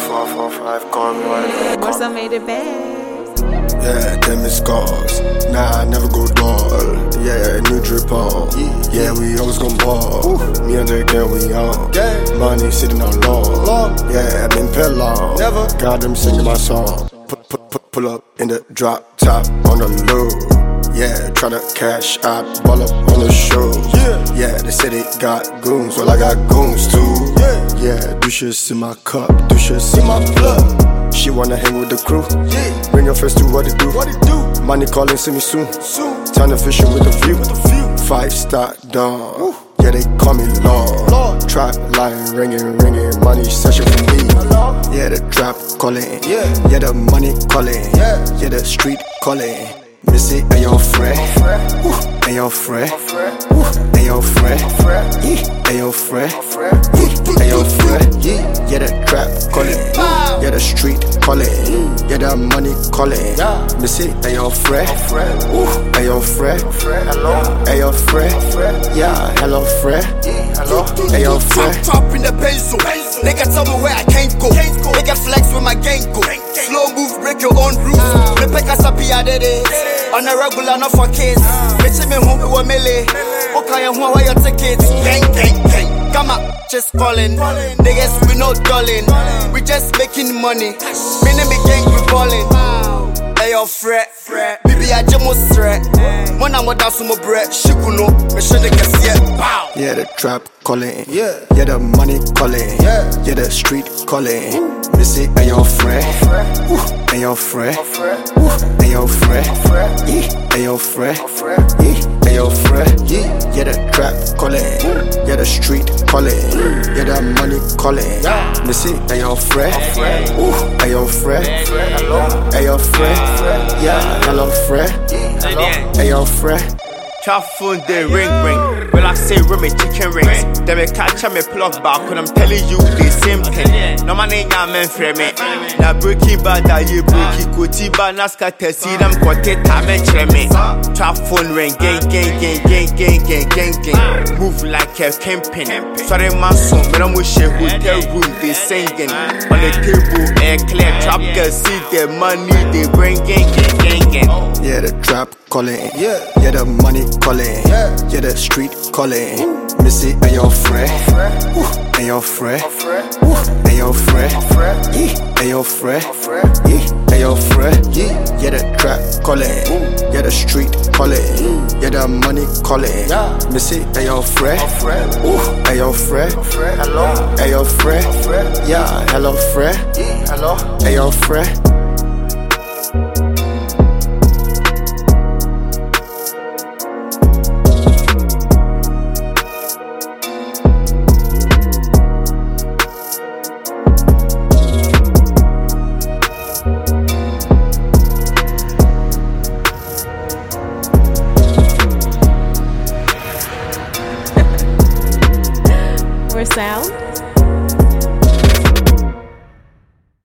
445, call me one. What's up made it bad? Yeah, them is scars. Nah, I never go dull. Yeah, new drip on. Yeah, we always gon' ball. Me and the girl, we on. Money sitting on law. Yeah, I've been paid long. Got them singing my song. Pull up in the drop top on the low. Yeah, tryna cash out, ball up on the show. Yeah, they say they got goons, well I got goons too. Yeah, do shit in my cup, do shit in my blood. She wanna hang with the crew. Bring your friends to what it do. Money calling, see me soon. Time to fishing with a view. 5-star dawn. Yeah, they call me Lord. Trap line ringing, money session for me. Yeah, the trap calling. Yeah, the money calling. Yeah, the street calling. Missy, and your friend, and your friend, and your friend, and your friend, and your friend. Yeah, the trap calling, yeah, the street calling, yeah, the money calling. Missy, and your friend, and your friend, and your friend. Yeah, hello friend, and your friend. Top in the pencil, nigga tell me where I can't go. Nigga flex with my gang go. Slow move, break your own rules. Me pick us up here, on a regular, not for kids. Bitch, me home with a melee. Okay, and why your tickets? Gang, gang, gang. Come up, just calling. Niggas, we no dulling. We just making money. Me name me gang, we ballin'. Hey, your fret. Baby, I just must threat. When I'm with some bread, she could know. Me should get yet. Yeah, the trap calling. Yeah, the money calling. Yeah, the street calling. Missy, and your friend, and your friend, and your friend, and your friend, and your friend. Yeah, the trap calling. Yeah, the street calling. Yeah, the money calling. Missy, and your friend, and your friend, and your friend. Yeah, hello friend, and your friend. Trap phone, they ring. Well, I say ring me chicken rings. Then me catch me plug back when I'm telling you the same thing. No man ain't got men for me. Now breaking bad, that you breaking Kotiba, Naska, Tessie, them Kote, Tame, me. Trap phone ring, gang. Move like a camping. Sorry, my son, but I'm with you, hotel room, they singing. On the table, air clear, trap girl, see the money, they bring gang. Yeah, the trap calling. Yeah, the money calling. Yeah, the street calling. Missy, and your friend, and your friend, and your friend, and your friend, and your friend. Yeah, the trap calling. Yeah, the street calling. Yeah, the money calling. Missy, and your friend, and your friend, and your friend. Yeah, hello friend, and your friend. More sound?